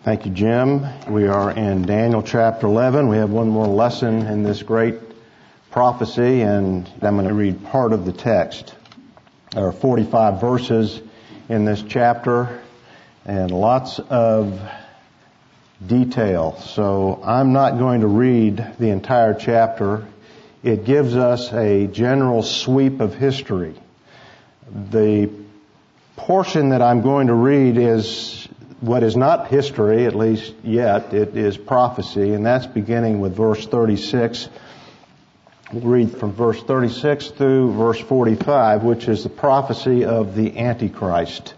Thank you, Jim. We are in Daniel chapter 11. We have one more lesson in this great prophecy, and I'm going to read part of the text. There are 45 verses in this chapter and lots of detail. So I'm not going to read the entire chapter. It gives us a general sweep of history. The portion that I'm going to read is what is not history, at least yet. It is prophecy, and that's beginning with verse 36. We'll read from verse 36 through verse 45, which is the prophecy of the Antichrist.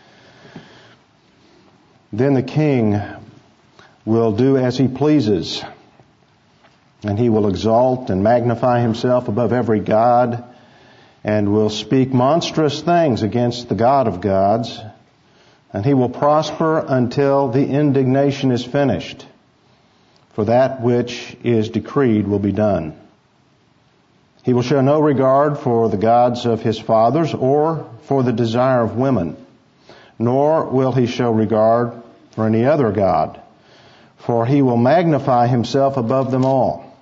Then the king will do as he pleases, and he will exalt and magnify himself above every god, and will speak monstrous things against the God of gods, and he will prosper until the indignation is finished, for that which is decreed will be done. He will show no regard for the gods of his fathers or for the desire of women, nor will he show regard for any other god, for he will magnify himself above them all.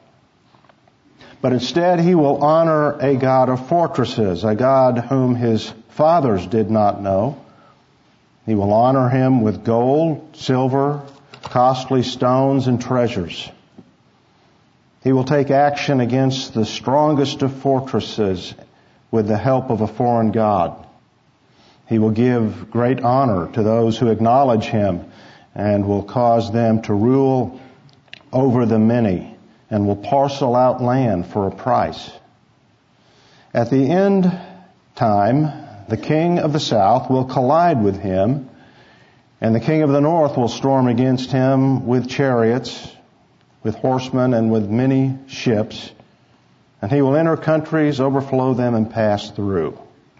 But instead he will honor a God of fortresses, a God whom his fathers did not know. He will honor him with gold, silver, costly stones, and treasures. He will take action against the strongest of fortresses with the help of a foreign god. He will give great honor to those who acknowledge him and will cause them to rule over the many and will parcel out land for a price. At the end time, the king of the south will collide with him, and the king of the north will storm against him with chariots, with horsemen, and with many ships, and he will enter countries, overflow them, and pass through.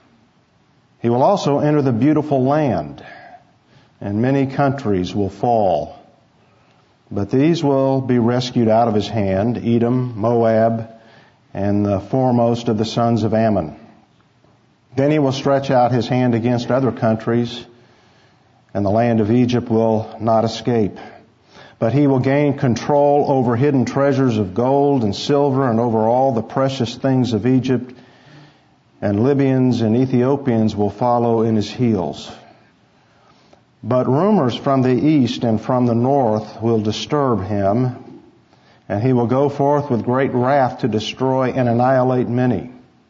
He will also enter the beautiful land, and many countries will fall. But these will be rescued out of his hand, Edom, Moab, and the foremost of the sons of Ammon. Then he will stretch out his hand against other countries, and the land of Egypt will not escape. But he will gain control over hidden treasures of gold and silver and over all the precious things of Egypt, and Libyans and Ethiopians will follow in his heels. But rumors from the east and from the north will disturb him, and he will go forth with great wrath to destroy and annihilate many.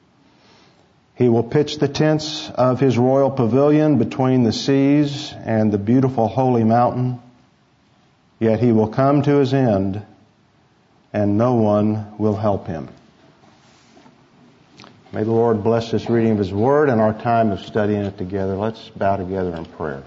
He will pitch the tents of his royal pavilion between the seas and the beautiful holy mountain. Yet he will come to his end, and no one will help him. May the Lord bless this reading of his word and our time of studying it together. Let's bow together in prayer.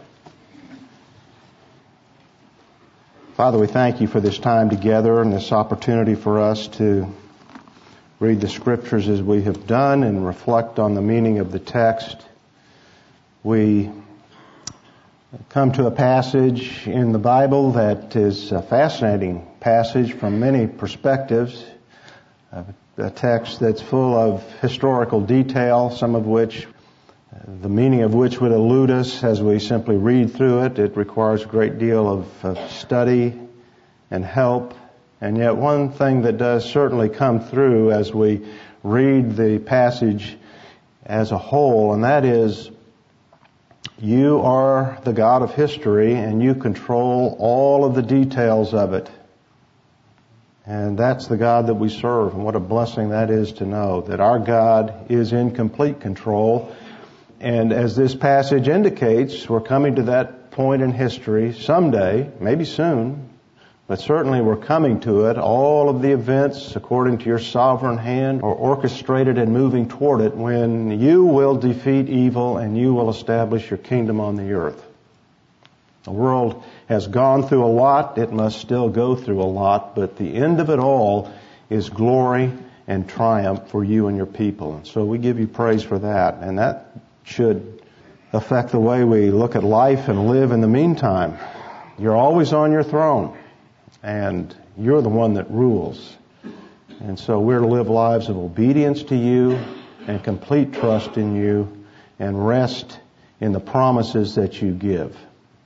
Father, we thank you for this time together and this opportunity for us to read the Scriptures as we have done and reflect on the meaning of the text. We come to a passage in the Bible that is a fascinating passage from many perspectives, a text that's full of historical detail, some of which, the meaning of which would elude us as we simply read through it. It requires a great deal of study and help. And yet one thing that does certainly come through as we read the passage as a whole, and that is, you are the God of history and you control all of the details of it. And that's the God that we serve, and what a blessing that is to know that our God is in complete control. And as this passage indicates, we're coming to that point in history someday, maybe soon, but certainly we're coming to it. All of the events, according to your sovereign hand, are orchestrated and moving toward it when you will defeat evil and you will establish your kingdom on the earth. The world has gone through a lot. It must still go through a lot, but the end of it all is glory and triumph for you and your people. And so we give you praise for that, and that should affect the way we look at life and live in the meantime. You're always on your throne, and you're the one that rules. And so we're to live lives of obedience to you and complete trust in you and rest in the promises that you give.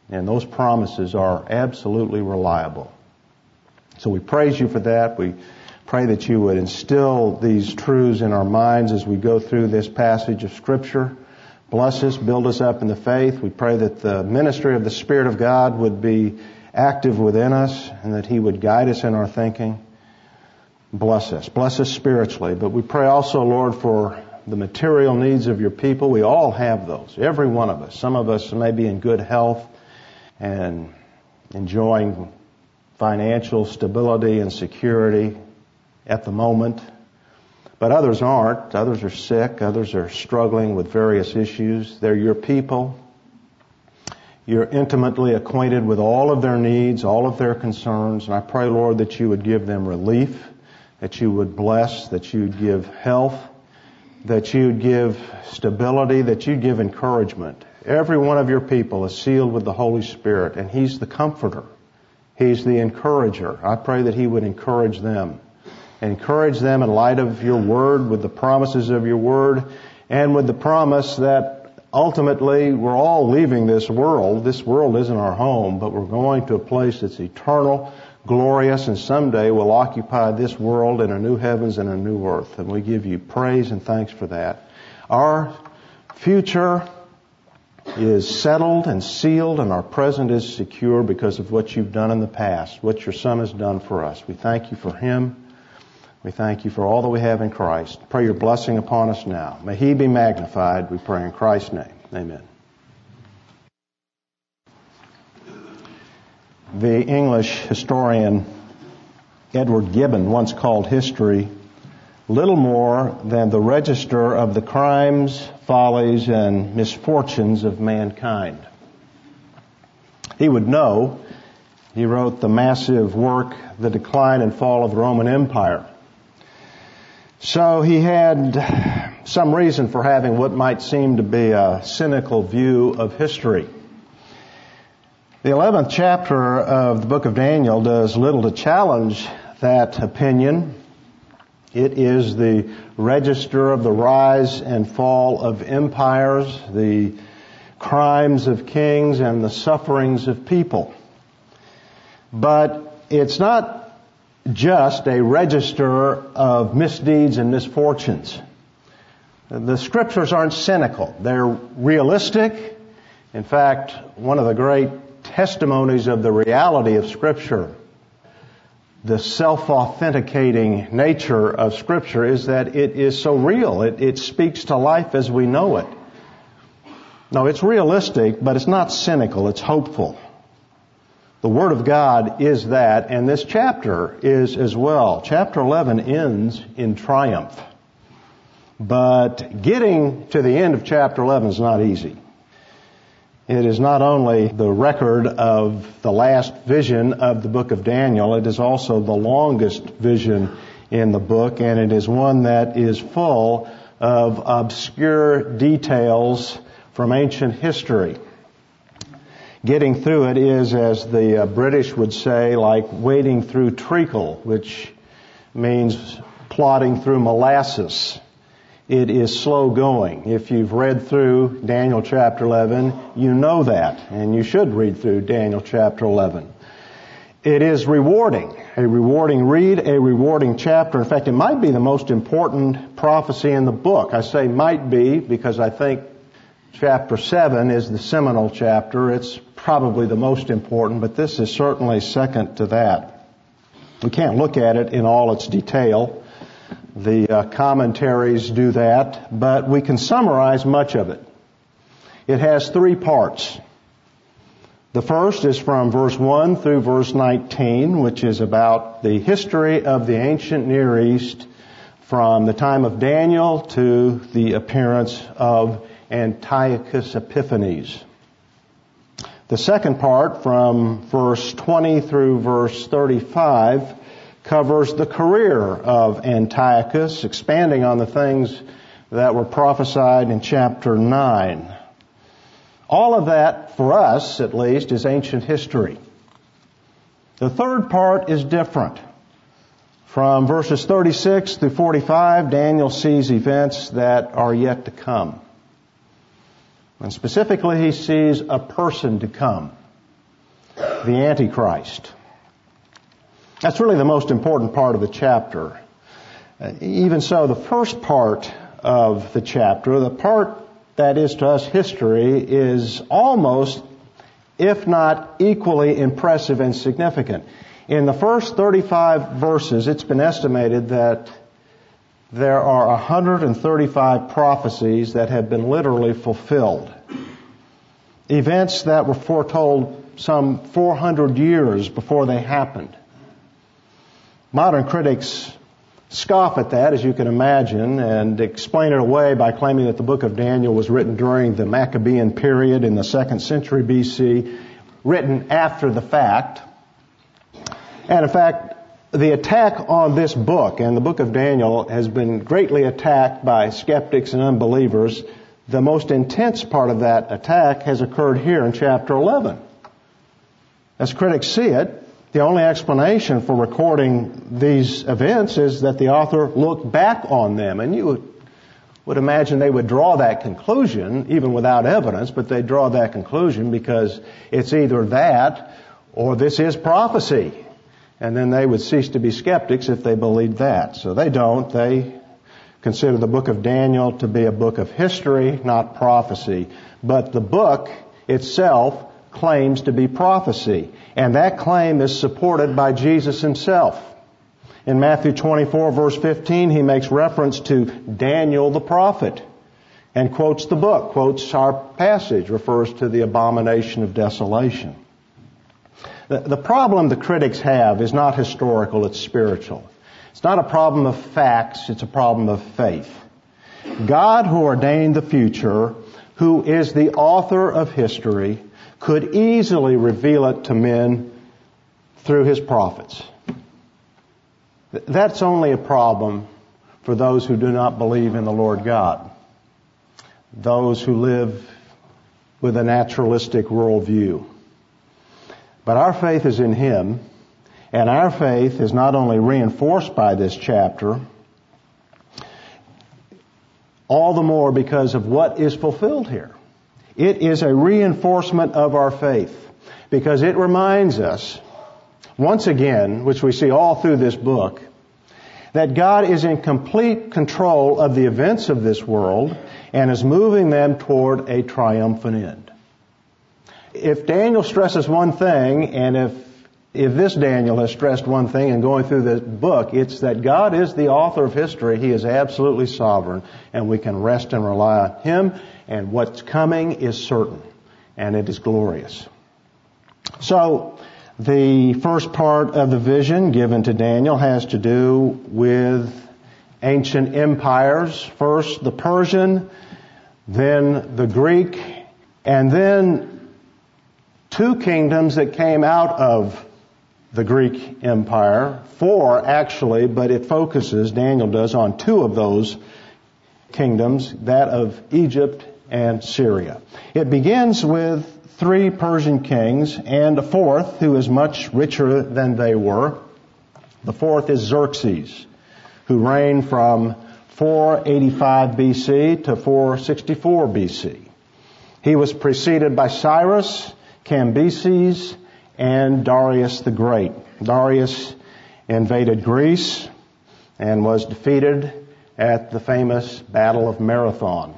And those promises are absolutely reliable. So we praise you for that. We pray that you would instill these truths in our minds as we go through this passage of Scripture. Bless us, build us up in the faith. We pray that the ministry of the Spirit of God would be active within us and that He would guide us in our thinking. Bless us spiritually. But we pray also, Lord, for the material needs of your people. We all have those, every one of us. Some of us may be in good health and enjoying financial stability and security at the moment. But others aren't. Others are sick. Others are struggling with various issues. They're your people. You're intimately acquainted with all of their needs, all of their concerns. And I pray, Lord, that you would give them relief, that you would bless, that you would give health, that you would give stability, that you'd give encouragement. Every one of your people is sealed with the Holy Spirit, and He's the comforter. He's the encourager. I pray that He would encourage them. Encourage them in light of your word, with the promises of your word, and with the promise that ultimately we're all leaving this world. This world isn't our home, but we're going to a place that's eternal, glorious, and someday we'll occupy this world in a new heavens and a new earth. And we give you praise and thanks for that. Our future is settled and sealed, and our present is secure because of what you've done in the past, what your Son has done for us. We thank you for Him. We thank you for all that we have in Christ. Pray your blessing upon us now. May He be magnified, we pray in Christ's name. Amen. The English historian Edward Gibbon once called history little more than the register of the crimes, follies, and misfortunes of mankind. He would know. He wrote the massive work, The Decline and Fall of the Roman Empire. So he had some reason for having what might seem to be a cynical view of history. The 11th chapter of the book of Daniel does little to challenge that opinion. It is the register of the rise and fall of empires, the crimes of kings, and the sufferings of people. But it's not just a register of misdeeds and misfortunes. The Scriptures aren't cynical. They're realistic. In fact, one of the great testimonies of the reality of Scripture, the self-authenticating nature of Scripture, is that it is so real. It speaks to life as we know it. No, it's realistic, but it's not cynical. It's hopeful. The Word of God is that, and this chapter is as well. Chapter 11 ends in triumph. But getting to the end of chapter 11 is not easy. It is not only the record of the last vision of the book of Daniel, it is also the longest vision in the book, and it is one that is full of obscure details from ancient history. Getting through it is, as the British would say, like wading through treacle, which means plodding through molasses. It is slow going. If you've read through Daniel chapter 11, you know that, and you should read through Daniel chapter 11. It is rewarding, a rewarding read, a rewarding chapter. In fact, it might be the most important prophecy in the book. I say might be because I think chapter 7 is the seminal chapter. It's probably the most important, but this is certainly second to that. We can't look at it in all its detail. The commentaries do that, but we can summarize much of it. It has 3 parts. The first is from verse 1 through verse 19, which is about the history of the ancient Near East from the time of Daniel to the appearance of Antiochus Epiphanes. The second part, from verse 20 through verse 35, covers the career of Antiochus, expanding on the things that were prophesied in chapter 9. All of that, for us at least, is ancient history. The third part is different. From verses 36 through 45, Daniel sees events that are yet to come. And specifically, he sees a person to come. the Antichrist. That's really the most important part of the chapter. Even so, the first part of the chapter, the part that is to us history, is almost, if not equally impressive and significant. In the first 35 verses, it's been estimated that there are 135 prophecies that have been literally fulfilled. Events that were foretold some 400 years before they happened. Modern critics scoff at that, as you can imagine, and explain it away by claiming that the book of Daniel was written during the Maccabean period in the 2nd century BC, written after the fact. And in fact, the attack on this book, and the book of Daniel, has been greatly attacked by skeptics and unbelievers. The most intense part of that attack has occurred here in chapter 11. As critics see it, the only explanation for recording these events is that the author looked back on them. And you would imagine they would draw that conclusion, even without evidence, but they draw that conclusion because it's either that or this is prophecy. And then they would cease to be skeptics if they believed that. So they don't. They consider the book of Daniel to be a book of history, not prophecy. But the book itself claims to be prophecy. And that claim is supported by Jesus himself. In Matthew 24, verse 15, he makes reference to Daniel the prophet and quotes the book, quotes our passage, refers to the abomination of desolation. The problem the critics have is not historical, it's spiritual. It's not a problem of facts, it's a problem of faith. God, who ordained the future, who is the author of history, could easily reveal it to men through his prophets. That's only a problem for those who do not believe in the Lord God, those who live with a naturalistic worldview. But our faith is in him, and our faith is not only reinforced by this chapter, all the more because of what is fulfilled here. It is a reinforcement of our faith because it reminds us, once again, which we see all through this book, that God is in complete control of the events of this world and is moving them toward a triumphant end. If Daniel stresses one thing, and if this Daniel has stressed one thing in going through this book, it's that God is the author of history. He is absolutely sovereign, and we can rest and rely on him, and what's coming is certain, and it is glorious. So, the first part of the vision given to Daniel has to do with ancient empires. First the Persian, then the Greek, and then two kingdoms that came out of the Greek Empire. Four, actually, but it focuses, Daniel does, on two of those kingdoms, that of Egypt and Syria. It begins with three Persian kings and a fourth who is much richer than they were. The fourth is Xerxes, who reigned from 485 BC to 464 BC. He was preceded by Cyrus, Cambyses, and Darius the Great. Darius invaded Greece and was defeated at the famous Battle of Marathon.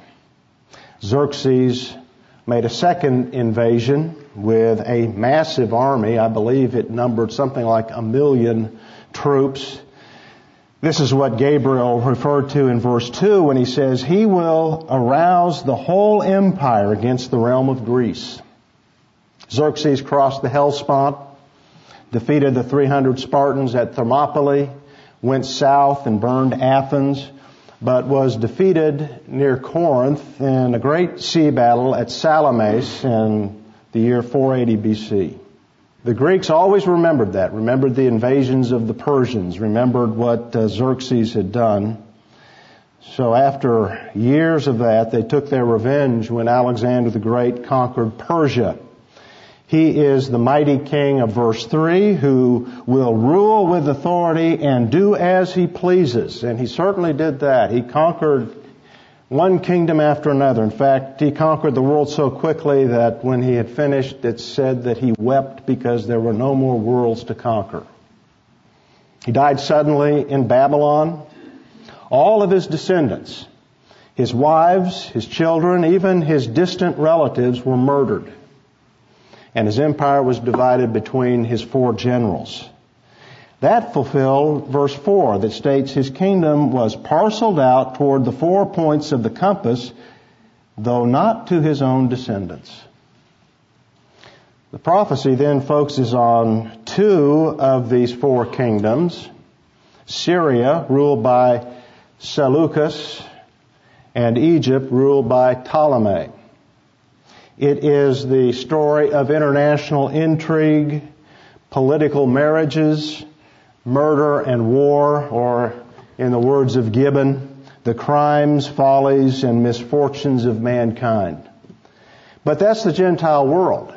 Xerxes made a second invasion with a massive army. I believe it numbered something like 1 million troops. This is what Gabriel referred to in verse 2 when he says, he will arouse the whole empire against the realm of Greece. Xerxes crossed the Hellespont, defeated the 300 Spartans at Thermopylae, went south and burned Athens, but was defeated near Corinth in a great sea battle at Salamis in the year 480 BC. The Greeks always remembered that, remembered the invasions of the Persians, remembered what Xerxes had done. So after years of that, they took their revenge when Alexander the Great conquered Persia. He is the mighty king of verse 3 who will rule with authority and do as he pleases. And he certainly did that. He conquered one kingdom after another. In fact, he conquered the world so quickly that when he had finished, it said that he wept because there were no more worlds to conquer. He died suddenly in Babylon. All of his descendants, his wives, his children, even his distant relatives were murdered. And his empire was divided between his 4 generals. That fulfilled verse 4 that states his kingdom was parceled out toward the 4 points of the compass, though not to his own descendants. The prophecy then focuses on 2 of these 4 kingdoms. Syria, ruled by Seleucus, and Egypt, ruled by Ptolemy. It is the story of international intrigue, political marriages, murder and war, or in the words of Gibbon, the crimes, follies, and misfortunes of mankind. But that's the Gentile world.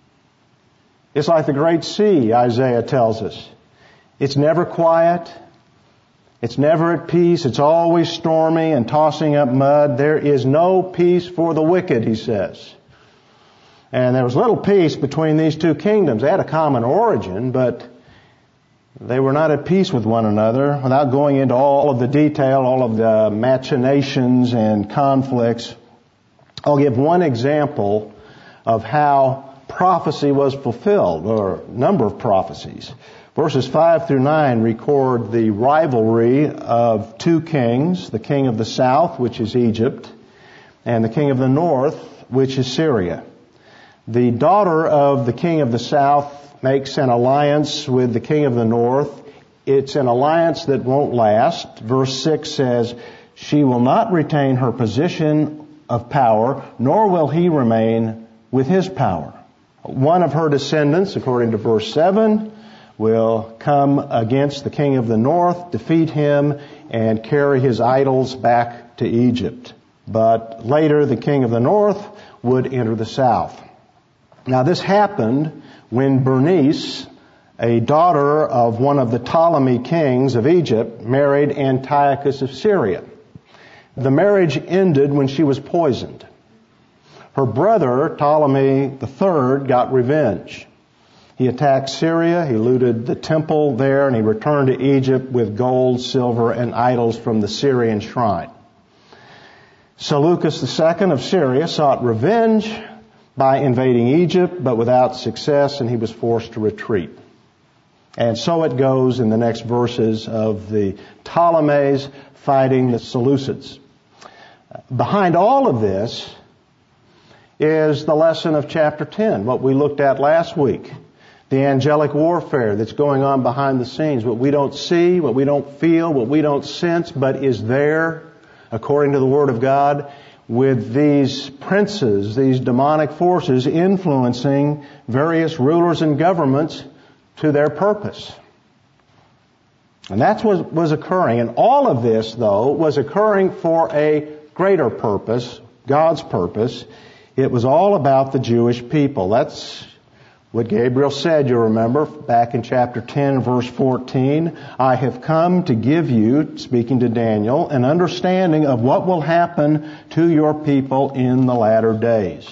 It's like the Great Sea, Isaiah tells us. It's never quiet. It's never at peace. It's always stormy and tossing up mud. There is no peace for the wicked, he says. And there was little peace between these 2 kingdoms. They had a common origin, but they were not at peace with one another. Without going into all of the detail, all of the machinations and conflicts, I'll give one example of how prophecy was fulfilled, or a number of prophecies. Verses 5 through 9 record the rivalry of 2 kings, the king of the south, which is Egypt, and the king of the north, which is Syria. The daughter of the king of the south makes an alliance with the king of the north. It's an alliance that won't last. Verse 6 says, she will not retain her position of power, nor will he remain with his power. One of her descendants, according to verse 7, will come against the king of the north, defeat him, and carry his idols back to Egypt. But later, the king of the north would enter the south. Now, this happened when Bernice, a daughter of one of the Ptolemy kings of Egypt, married Antiochus of Syria. The marriage ended when she was poisoned. Her brother, Ptolemy III, got revenge. He attacked Syria, he looted the temple there, and he returned to Egypt with gold, silver, and idols from the Syrian shrine. Seleucus II of Syria sought revenge by invading Egypt, but without success, and he was forced to retreat. And so it goes in the next verses of the Ptolemies fighting the Seleucids. Behind all of this is the lesson of chapter 10, what we looked at last week. The angelic warfare that's going on behind the scenes, what we don't see, what we don't feel, what we don't sense, but is there, according to the Word of God, with these princes, these demonic forces influencing various rulers and governments to their purpose. And that's what was occurring. And all of this, though, was occurring for a greater purpose, God's purpose. It was all about the Jewish people. That's what Gabriel said, you remember, back in chapter 10, verse 14. I have come to give you, speaking to Daniel, an understanding of what will happen to your people in the latter days.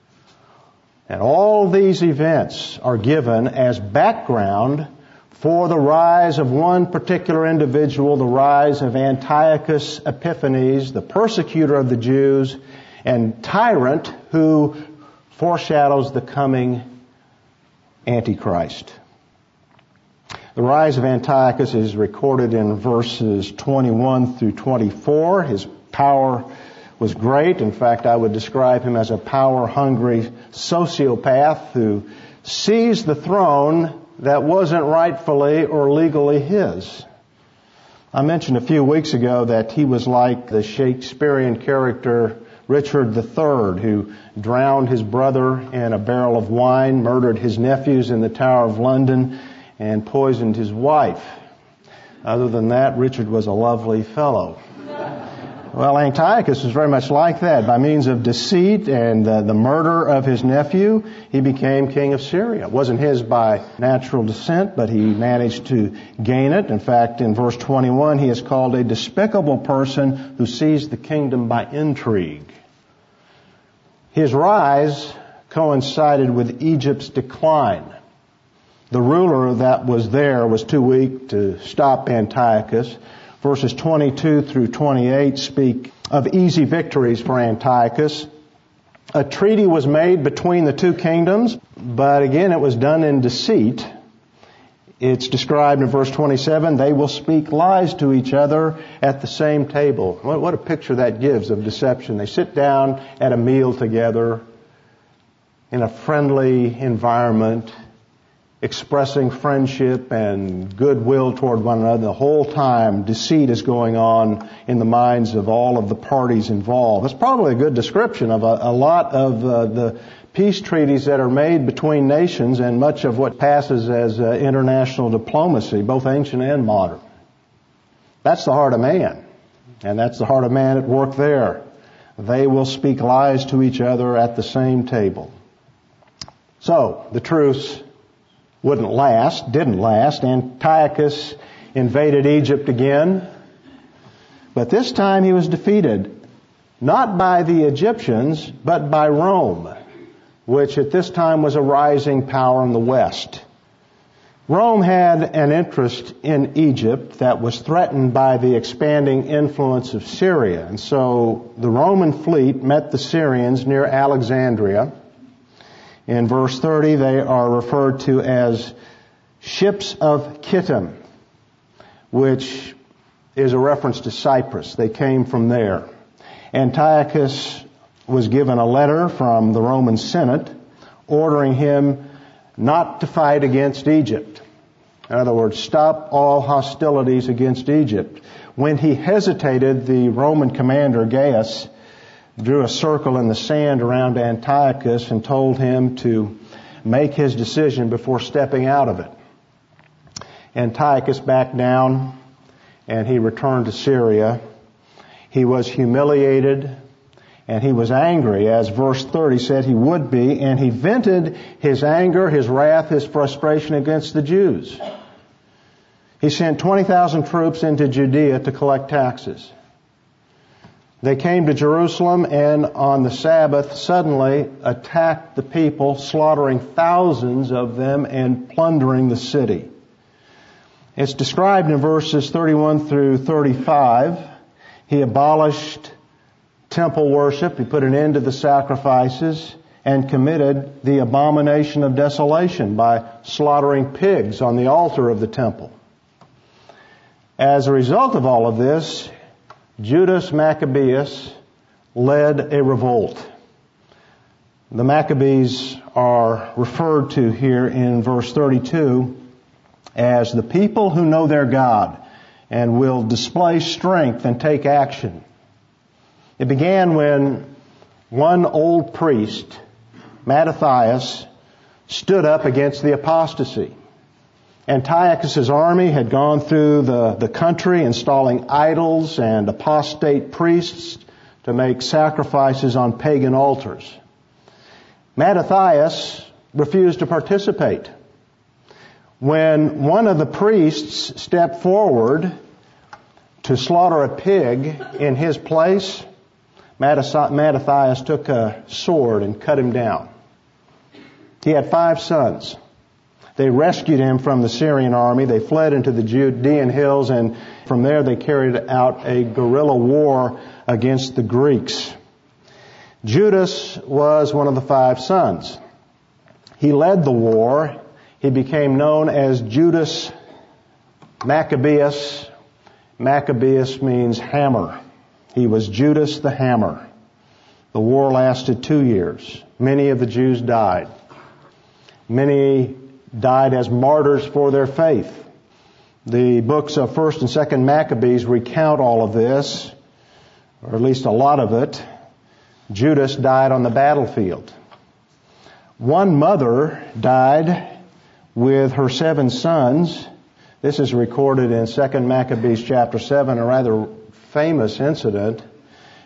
And all these events are given as background for the rise of one particular individual, the rise of Antiochus Epiphanes, the persecutor of the Jews, and tyrant who foreshadows the coming Antichrist. The rise of Antiochus is recorded in verses 21 through 24. His power was great. In fact, I would describe him as a power-hungry sociopath who seized the throne that wasn't rightfully or legally his. I mentioned a few weeks ago that he was like the Shakespearean character Richard III, who drowned his brother in a barrel of wine, murdered his nephews in the Tower of London, and poisoned his wife. Other than that, Richard was a lovely fellow. Well, Antiochus was very much like that. By means of deceit and the murder of his nephew, he became king of Syria. It wasn't his by natural descent, but he managed to gain it. In fact, in verse 21, he is called a despicable person who seized the kingdom by intrigue. His rise coincided with Egypt's decline. The ruler that was there was too weak to stop Antiochus. Verses 22 through 28 speak of easy victories for Antiochus. A treaty was made between the two kingdoms, but again it was done in deceit. It's described in verse 27, they will speak lies to each other at the same table. What a picture that gives of deception. They sit down at a meal together in a friendly environment, expressing friendship and goodwill toward one another. The whole time, deceit is going on in the minds of all of the parties involved. That's probably a good description of a lot of the peace treaties that are made between nations and much of what passes as international diplomacy, both ancient and modern. That's the heart of man. And that's the heart of man at work there. They will speak lies to each other at the same table. So, the truce didn't last. Antiochus invaded Egypt again. But this time he was defeated, not by the Egyptians, but by Rome, which at this time was a rising power in the west. Rome had an interest in Egypt that was threatened by the expanding influence of Syria. And so the Roman fleet met the Syrians near Alexandria. In verse 30, they are referred to as ships of Kittim, which is a reference to Cyprus. They came from there. Antiochus was given a letter from the Roman Senate ordering him not to fight against Egypt. In other words, stop all hostilities against Egypt. When he hesitated, the Roman commander, Gaius, drew a circle in the sand around Antiochus and told him to make his decision before stepping out of it. Antiochus backed down and he returned to Syria. He was humiliated and he was angry, as verse 30 said he would be, and he vented his anger, his wrath, his frustration against the Jews. He sent 20,000 troops into Judea to collect taxes. They came to Jerusalem and on the Sabbath suddenly attacked the people, slaughtering thousands of them and plundering the city. It's described in verses 31 through 35. He abolished temple worship. He put an end to the sacrifices and committed the abomination of desolation by slaughtering pigs on the altar of the temple. As a result of all of this, Judas Maccabeus led a revolt. The Maccabees are referred to here in verse 32 as the people who know their God and will display strength and take action. It began when one old priest, Mattathias, stood up against the apostasy. Antiochus' army had gone through the country installing idols and apostate priests to make sacrifices on pagan altars. Mattathias refused to participate. When one of the priests stepped forward to slaughter a pig in his place, Mattathias took a sword and cut him down. He had 5 sons. They rescued him from the Syrian army. They fled into the Judean hills, and from there they carried out a guerrilla war against the Greeks. Judas was one of the 5 sons. He led the war. He became known as Judas Maccabeus. Maccabeus means hammer. He was Judas the Hammer. The war lasted 2 years. Many of the Jews died. Many died as martyrs for their faith. The books of 1st and 2nd Maccabees recount all of this, or at least a lot of it. Judas died on the battlefield. One mother died with her 7 sons. This is recorded in 2nd Maccabees chapter 7, a rather famous incident.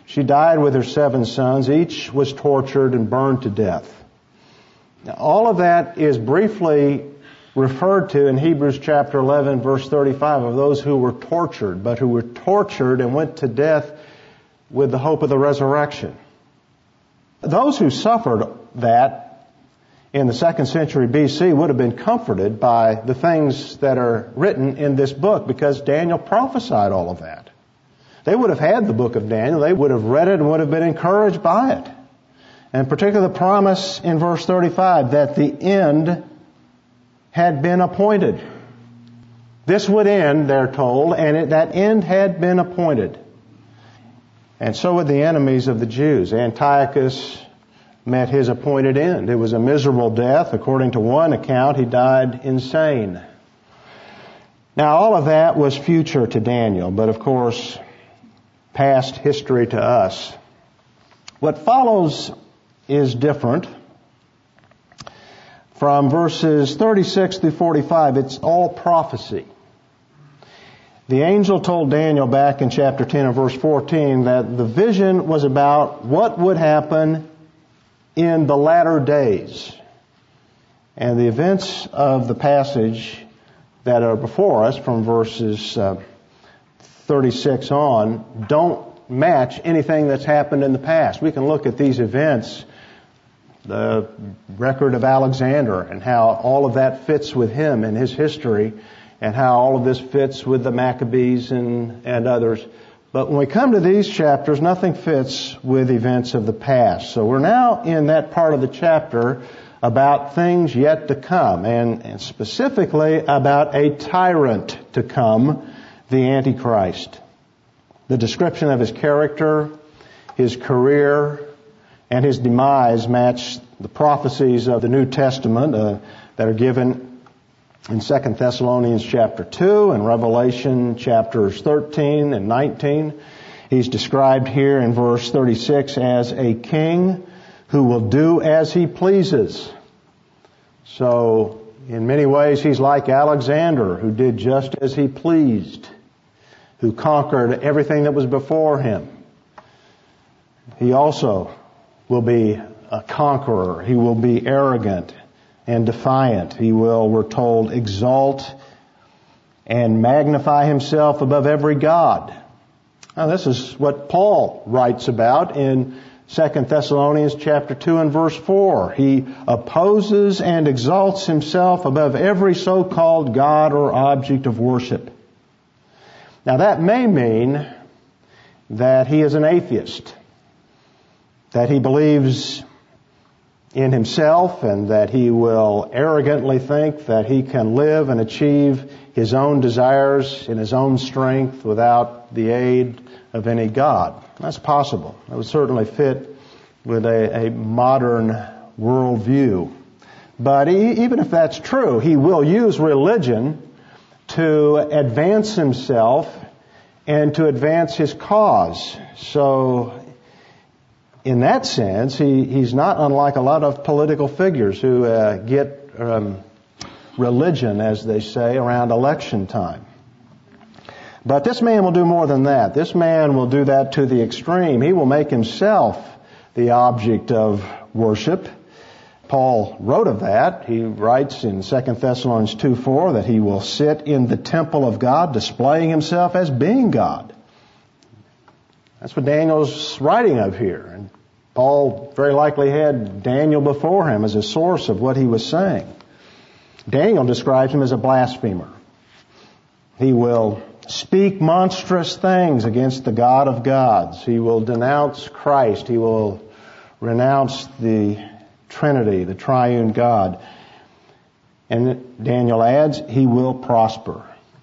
She died with her 7 sons. Each was tortured and burned to death. Now, all of that is briefly referred to in Hebrews chapter 11, verse 35, of those who were tortured, but who were tortured and went to death with the hope of the resurrection. Those who suffered that in the 2nd century BC would have been comforted by the things that are written in this book, because Daniel prophesied all of that. They would have had the book of Daniel. They would have read it and would have been encouraged by it. And particularly the promise in verse 35 that the end had been appointed. This would end, they're told, and that end had been appointed. And so would the enemies of the Jews. Antiochus met his appointed end. It was a miserable death. According to one account, he died insane. Now, all of that was future to Daniel, but of course, past history to us. What follows is different. From verses 36 through 45, it's all prophecy. The angel told Daniel back in chapter 10 and verse 14 that the vision was about what would happen in the latter days. And the events of the passage that are before us from verses 36 on don't match anything that's happened in the past. We can look at these events, the record of Alexander and how all of that fits with him and his history, and how all of this fits with the Maccabees and others. But when we come to these chapters, nothing fits with events of the past. So we're now in that part of the chapter about things yet to come, and specifically about a tyrant to come, the Antichrist. The description of his character, his career, and his demise match the prophecies of the New Testament that are given in 2 Thessalonians chapter 2 and Revelation chapters 13 and 19. He's described here in verse 36 as a king who will do as he pleases. So, in many ways, he's like Alexander, who did just as he pleased, who conquered everything that was before him. He also will be a conqueror. He will be arrogant and defiant. He will, we're told, exalt and magnify himself above every god. Now, this is what Paul writes about in 2 Thessalonians chapter 2 and verse 4. He opposes and exalts himself above every so-called god or object of worship. Now, that may mean that he is an atheist, that he believes in himself and that he will arrogantly think that he can live and achieve his own desires in his own strength without the aid of any God. That's possible. That would certainly fit with a modern worldview. But even if that's true, he will use religion to advance himself and to advance his cause. So, in that sense, he's not unlike a lot of political figures who get religion, as they say, around election time. But this man will do more than that. This man will do that to the extreme. He will make himself the object of worship. Paul wrote of that. He writes in 2 Thessalonians 2:4 that he will sit in the temple of God, displaying himself as being God. That's what Daniel's writing of here. And Paul very likely had Daniel before him as a source of what he was saying. Daniel describes him as a blasphemer. He will speak monstrous things against the God of gods. He will denounce Christ. He will renounce the Trinity, the triune God. And Daniel adds, he will prosper.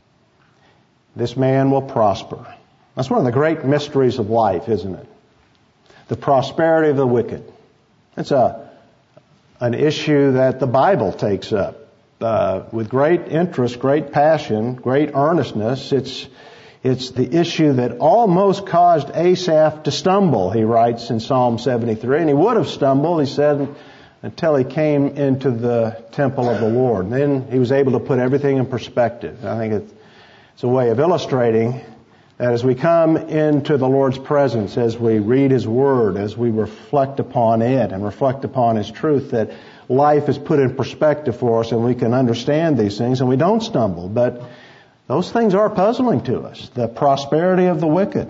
This man will prosper. That's one of the great mysteries of life, isn't it? The prosperity of the wicked. It's an issue that the Bible takes up with great interest, great passion, great earnestness. It's the issue that almost caused Asaph to stumble, he writes in Psalm 73. And he would have stumbled, he said, until he came into the temple of the Lord. And then he was able to put everything in perspective. I think it's a way of illustrating That as we come into the Lord's presence, as we read His Word, as we reflect upon it and reflect upon His truth, that life is put in perspective for us and we can understand these things and we don't stumble. But those things are puzzling to us. The prosperity of the wicked.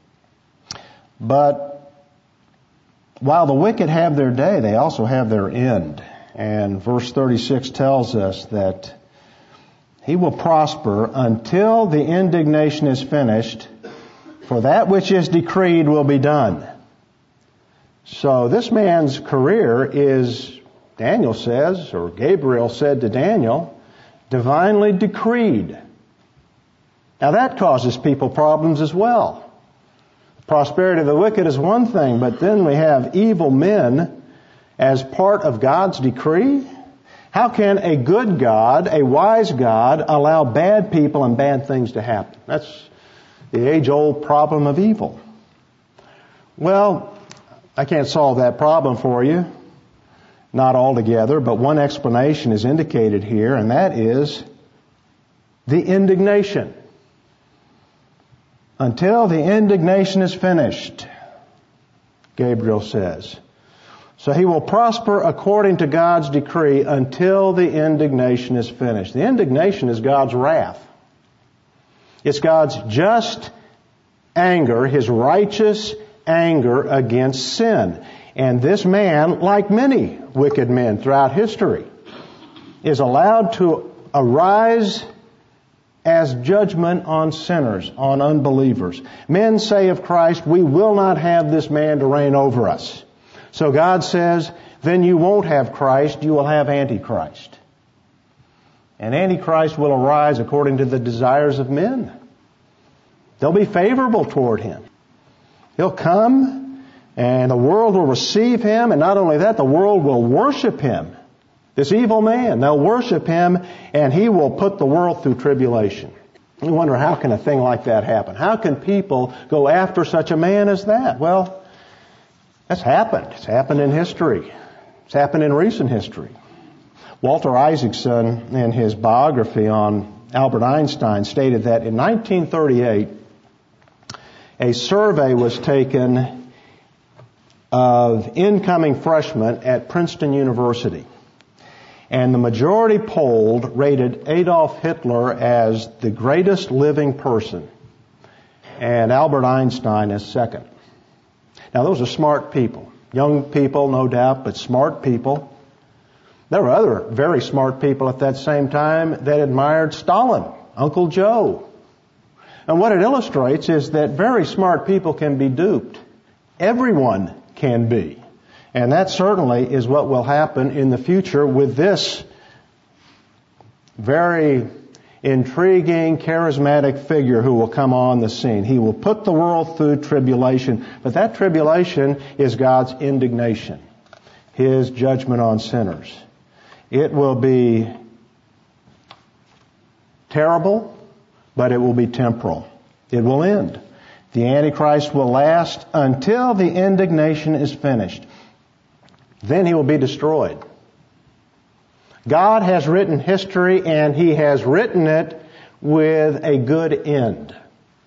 But while the wicked have their day, they also have their end. And verse 36 tells us that he will prosper until the indignation is finished, for that which is decreed will be done. So this man's career is, Daniel says, or Gabriel said to Daniel, divinely decreed. Now that causes people problems as well. Prosperity of the wicked is one thing, but then we have evil men as part of God's decree. How can a good God, a wise God, allow bad people and bad things to happen? That's the age-old problem of evil. Well, I can't solve that problem for you. Not altogether, but one explanation is indicated here, and that is the indignation. Until the indignation is finished, Gabriel says. So he will prosper according to God's decree until the indignation is finished. The indignation is God's wrath. It's God's just anger, His righteous anger against sin. And this man, like many wicked men throughout history, is allowed to arise as judgment on sinners, on unbelievers. Men say of Christ, we will not have this man to reign over us. So God says, then you won't have Christ, you will have Antichrist. And Antichrist will arise according to the desires of men. They'll be favorable toward him. He'll come, and the world will receive him, and not only that, the world will worship him. This evil man, they'll worship him, and he will put the world through tribulation. You wonder, how can a thing like that happen? How can people go after such a man as that? Well, that's happened. It's happened in history. It's happened in recent history. Walter Isaacson, in his biography on Albert Einstein, stated that in 1938, a survey was taken of incoming freshmen at Princeton University. And the majority polled rated Adolf Hitler as the greatest living person, and Albert Einstein as second. Now, those are smart people. Young people, no doubt, but smart people. There were other very smart people at that same time that admired Stalin, Uncle Joe. And what it illustrates is that very smart people can be duped. Everyone can be. And that certainly is what will happen in the future with this very intriguing, charismatic figure who will come on the scene. He will put the world through tribulation, but that tribulation is God's indignation, His judgment on sinners. It will be terrible, but it will be temporal. It will end. The Antichrist will last until the indignation is finished. Then he will be destroyed. God has written history, and He has written it with a good end.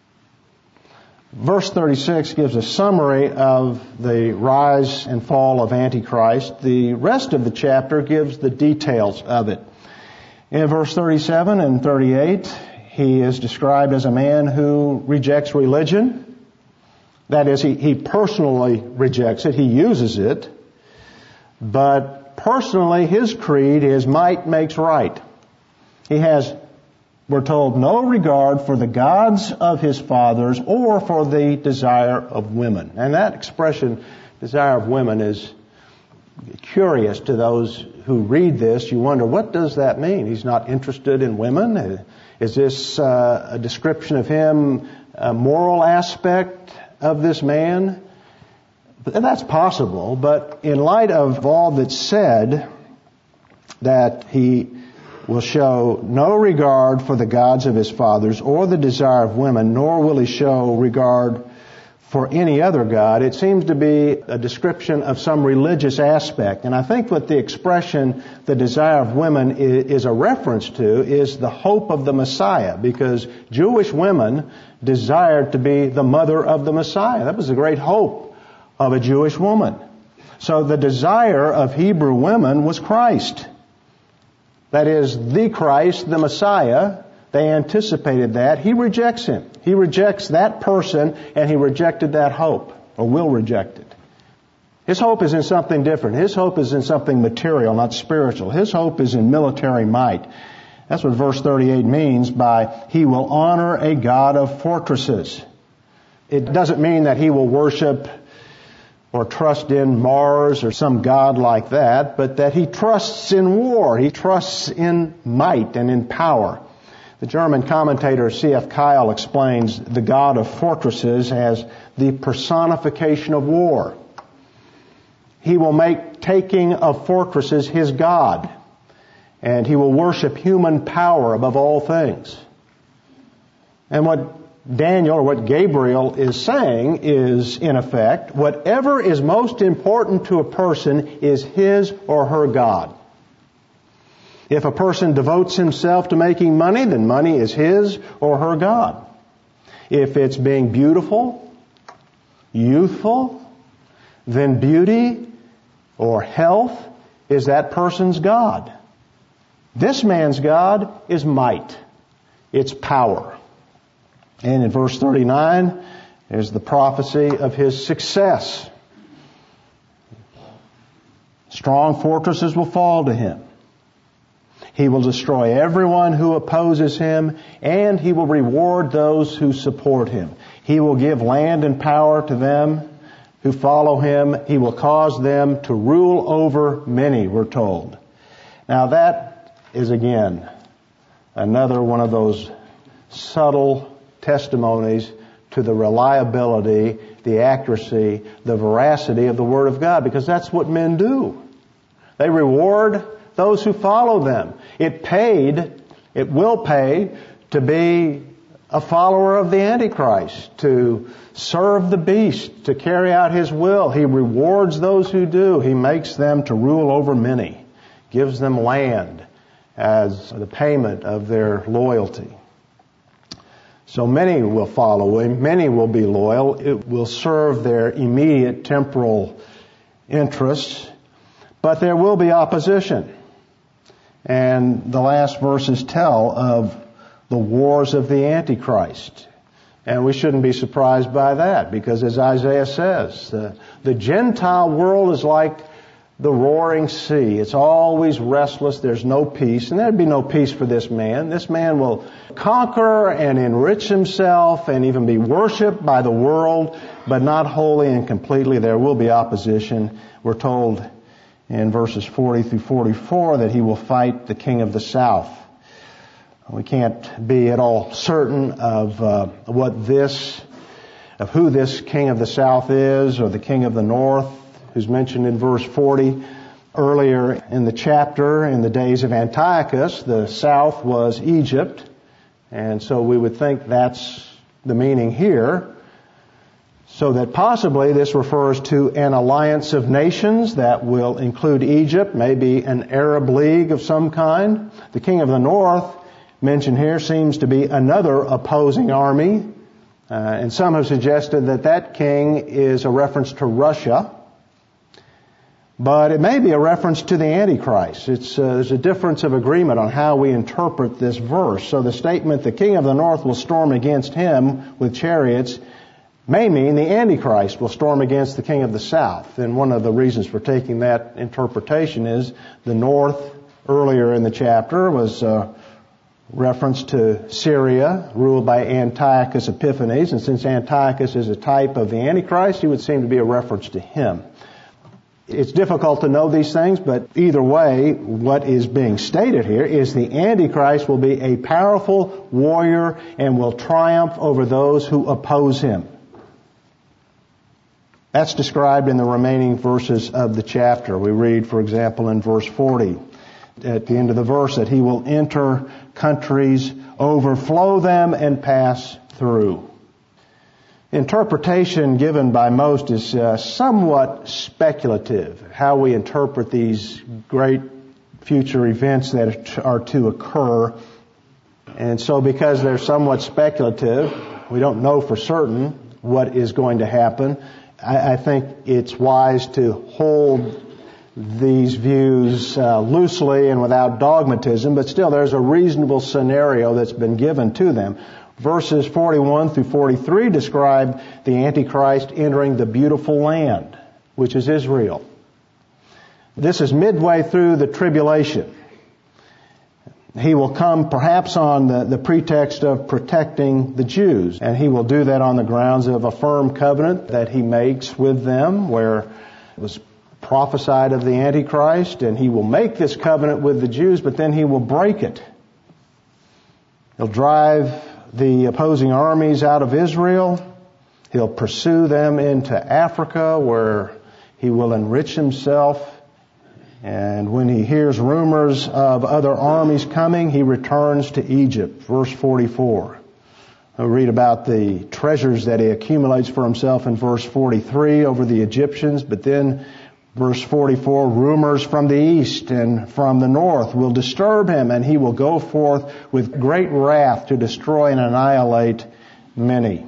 Verse 36 gives a summary of the rise and fall of Antichrist. The rest of the chapter gives the details of it. In verse 37 and 38, he is described as a man who rejects religion. That is, he personally rejects it. He uses it. But personally, his creed is might makes right. He has, we're told, no regard for the gods of his fathers or for the desire of women. And that expression, desire of women, is curious to those who read this. You wonder, what does that mean? He's not interested in women? Is this a description of him, a moral aspect of this man? That's possible, but in light of all that's said, that he will show no regard for the gods of his fathers or the desire of women, nor will he show regard for any other god. It seems to be a description of some religious aspect. And I think what the expression, the desire of women, is a reference to is the hope of the Messiah, because Jewish women desired to be the mother of the Messiah. That was the great hope of a Jewish woman. So the desire of Hebrew women was Christ. That is, the Christ, the Messiah. They anticipated that. He rejects him. He rejects that person, and he rejected that hope, or will reject it. His hope is in something different. His hope is in something material, not spiritual. His hope is in military might. That's what verse 38 means by, he will honor a God of fortresses. It doesn't mean that he will worship or trust in Mars or some god like that, but that he trusts in war. He trusts in might and in power. The German commentator C.F. Keil explains the God of fortresses as the personification of war. He will make taking of fortresses his God, and he will worship human power above all things. And what Daniel, or what Gabriel is saying is, in effect, whatever is most important to a person is his or her God. If a person devotes himself to making money, then money is his or her God. If it's being beautiful, youthful, then beauty or health is that person's God. This man's God is might. It's power. And in verse 39, there's the prophecy of his success. Strong fortresses will fall to him. He will destroy everyone who opposes him, and he will reward those who support him. He will give land and power to them who follow him. He will cause them to rule over many, we're told. Now that is, again, another one of those subtle testimonies to the reliability, the accuracy, the veracity of the Word of God, because that's what men do. They reward those who follow them. It will pay to be a follower of the Antichrist, to serve the beast, to carry out his will. He rewards those who do. He makes them to rule over many, gives them land as the payment of their loyalty. So many will follow him, many will be loyal. It will serve their immediate temporal interests, but there will be opposition. And the last verses tell of the wars of the Antichrist. And we shouldn't be surprised by that, because as Isaiah says, the Gentile world is like the roaring sea. It's always restless. There's no peace. And there'd be no peace for this man. This man will conquer and enrich himself and even be worshipped by the world, but not wholly and completely. There will be opposition. We're told in verses 40 through 44 that he will fight the king of the south. We can't be at all certain of who this king of the south is, or the king of the north, who's mentioned in verse 40. Earlier in the chapter, in the days of Antiochus, the south was Egypt, and so we would think that's the meaning here. So that possibly this refers to an alliance of nations that will include Egypt, maybe an Arab league of some kind. The king of the north mentioned here seems to be another opposing army. And some have suggested that king is a reference to Russia. But it may be a reference to the Antichrist. There's a difference of agreement on how we interpret this verse. So the statement, the king of the north will storm against him with chariots, may mean the Antichrist will storm against the king of the south. And one of the reasons for taking that interpretation is the north, earlier in the chapter, was reference to Syria, ruled by Antiochus Epiphanes. And since Antiochus is a type of the Antichrist, he would seem to be a reference to him. It's difficult to know these things, but either way, what is being stated here is the Antichrist will be a powerful warrior and will triumph over those who oppose him. That's described in the remaining verses of the chapter. We read, for example, in verse 40, at the end of the verse, that he will enter countries, overflow them, and pass through. interpretation given by most is somewhat speculative, how we interpret these great future events that are to occur. And so because they're somewhat speculative, we don't know for certain what is going to happen, I think it's wise to hold these views loosely and without dogmatism, but still there's a reasonable scenario that's been given to them. Verses 41 through 43 describe the Antichrist entering the beautiful land, which is Israel. This is midway through the tribulation. He will come perhaps on the pretext of protecting the Jews, and he will do that on the grounds of a firm covenant that he makes with them, where it was prophesied of the Antichrist, and he will make this covenant with the Jews, but then he will break it. He'll drive the opposing armies out of Israel. He'll pursue them into Africa, where he will enrich himself. And when he hears rumors of other armies coming, he returns to Egypt. Verse 44. We'll read about the treasures that he accumulates for himself in verse 43 over the Egyptians, but then verse 44, rumors from the east and from the north will disturb him, and he will go forth with great wrath to destroy and annihilate many.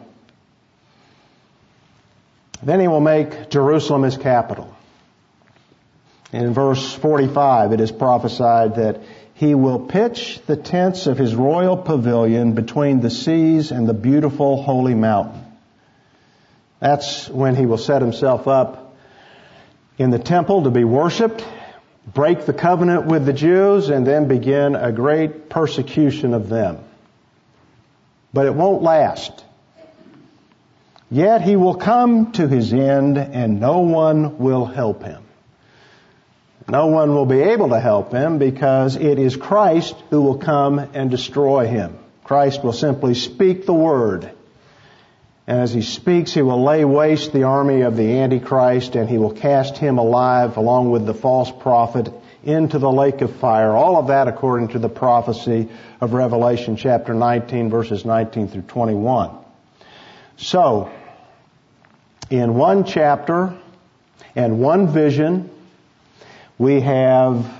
Then he will make Jerusalem his capital. In verse 45, it is prophesied that he will pitch the tents of his royal pavilion between the seas and the beautiful holy mountain. That's when he will set himself up in the temple to be worshipped, break the covenant with the Jews, and then begin a great persecution of them. But it won't last. Yet he will come to his end, and no one will help him. No one will be able to help him because it is Christ who will come and destroy him. Christ will simply speak the word. And as he speaks, he will lay waste the army of the Antichrist, and he will cast him alive along with the false prophet into the lake of fire. All of that according to the prophecy of Revelation chapter 19, verses 19 through 21. So, in one chapter and one vision, we have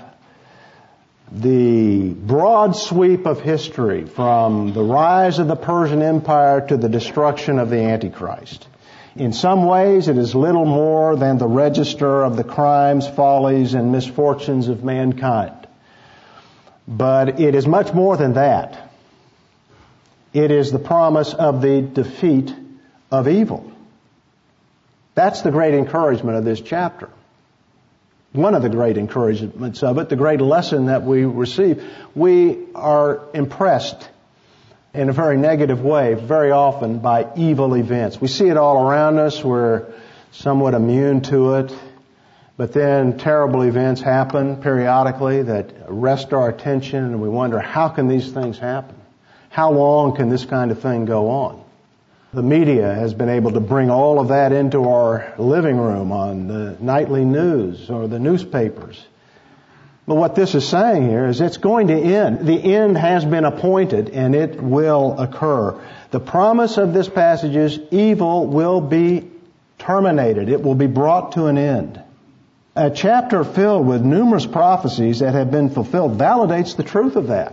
the broad sweep of history from the rise of the Persian Empire to the destruction of the Antichrist. In some ways, it is little more than the register of the crimes, follies, and misfortunes of mankind. But it is much more than that. It is the promise of the defeat of evil. That's the great encouragement of this chapter. One of the great encouragements of it, the great lesson that we receive. We are impressed in a very negative way very often by evil events. We see it all around us. We're somewhat immune to it. But then terrible events happen periodically that arrest our attention, and we wonder, how can these things happen? How long can this kind of thing go on? The media has been able to bring all of that into our living room on the nightly news or the newspapers. But what this is saying here is it's going to end. The end has been appointed, and it will occur. The promise of this passage is evil will be terminated. It will be brought to an end. A chapter filled with numerous prophecies that have been fulfilled validates the truth of that.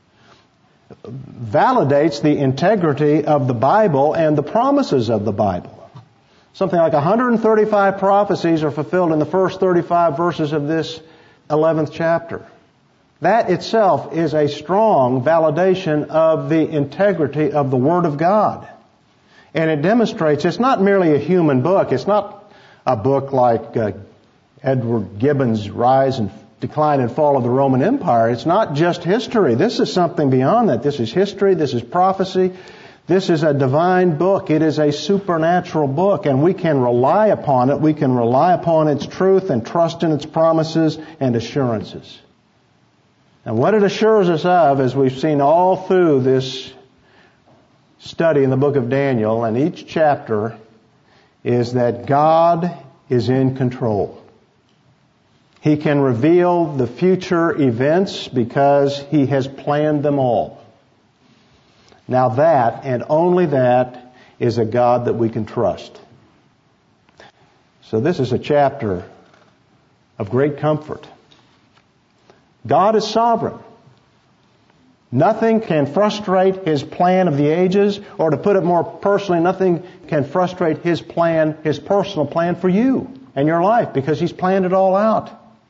Validates the integrity of the Bible and the promises of the Bible. Something like 135 prophecies are fulfilled in the first 35 verses of this 11th chapter. That itself is a strong validation of the integrity of the Word of God. And it demonstrates it's not merely a human book. It's not a book like Edward Gibbon's Rise and Decline and Fall of the Roman Empire. It's not just history. This is something beyond that. This is history. This is prophecy. This is a divine book. It is a supernatural book, and we can rely upon it. We can rely upon its truth and trust in its promises and assurances. And what it assures us of, as we've seen all through this study in the book of Daniel and each chapter, is that God is in control. He can reveal the future events because He has planned them all. Now that, and only that, is a God that we can trust. So this is a chapter of great comfort. God is sovereign. Nothing can frustrate His plan of the ages, or to put it more personally, nothing can frustrate His plan, His personal plan for you and your life, because He's planned it all out.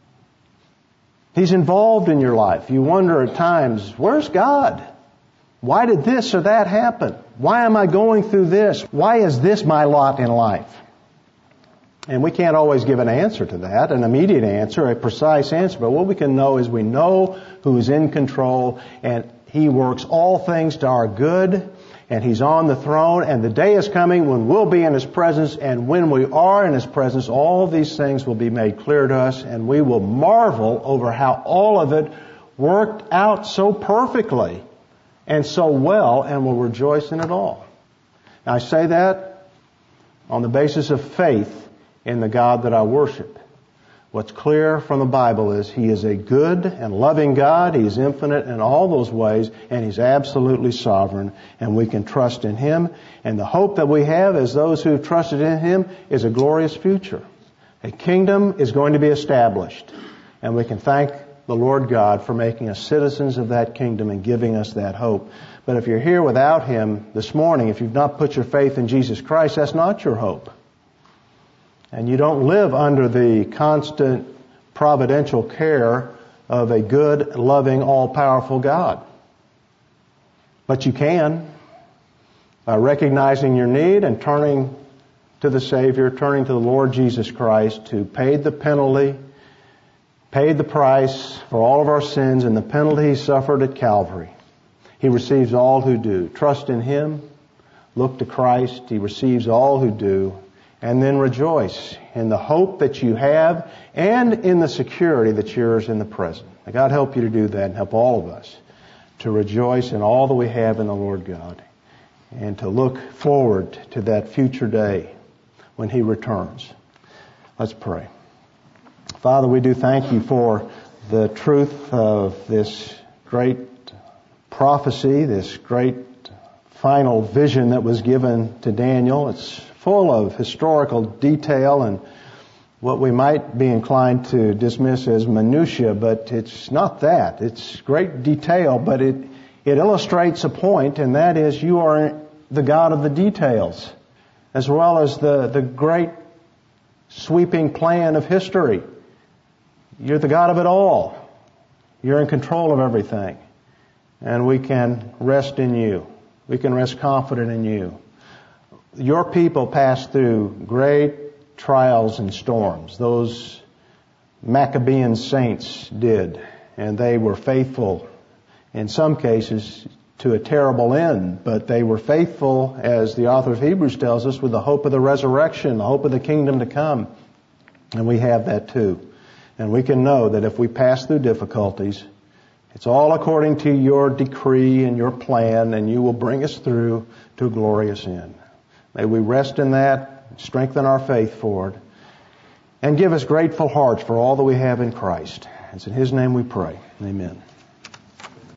He's involved in your life. You wonder at times, where's God? Why did this or that happen? Why am I going through this? Why is this my lot in life? And we can't always give an answer to that, an immediate answer, a precise answer. But what we can know is we know who's in control, and He works all things to our good, and He's on the throne, and the day is coming when we'll be in His presence, and when we are in His presence, all these things will be made clear to us, and we will marvel over how all of it worked out so perfectly and so well, and will rejoice in it all. Now, I say that on the basis of faith in the God that I worship. What's clear from the Bible is He is a good and loving God. He is infinite in all those ways, and He's absolutely sovereign, and we can trust in Him. And the hope that we have as those who have trusted in Him is a glorious future. A kingdom is going to be established, and we can thank the Lord God for making us citizens of that kingdom and giving us that hope. But if you're here without Him this morning, if you've not put your faith in Jesus Christ, that's not your hope. And you don't live under the constant providential care of a good, loving, all-powerful God. But you can, by recognizing your need and turning to the Savior, turning to the Lord Jesus Christ, who paid the penalty, paid the price for all of our sins, and the penalty He suffered at Calvary. He receives all who do. Trust in Him. Look to Christ. He receives all who do. And then rejoice in the hope that you have and in the security that's yours in the present. May God help you to do that, and help all of us to rejoice in all that we have in the Lord God, and to look forward to that future day when He returns. Let's pray. Father, we do thank You for the truth of this great prophecy, this great final vision that was given to Daniel. It's full of historical detail and what we might be inclined to dismiss as minutia, but it's not that. It's great detail, but it illustrates a point, and that is You are the God of the details, as well as the great sweeping plan of history. You're the God of it all. You're in control of everything. And we can rest in You. We can rest confident in You. Your people passed through great trials and storms. Those Maccabean saints did. And they were faithful, in some cases, to a terrible end. But they were faithful, as the author of Hebrews tells us, with the hope of the resurrection, the hope of the kingdom to come. And we have that too. And we can know that if we pass through difficulties, it's all according to Your decree and Your plan, and You will bring us through to a glorious end. May we rest in that, strengthen our faith for it, and give us grateful hearts for all that we have in Christ. It's in His name we pray. Amen.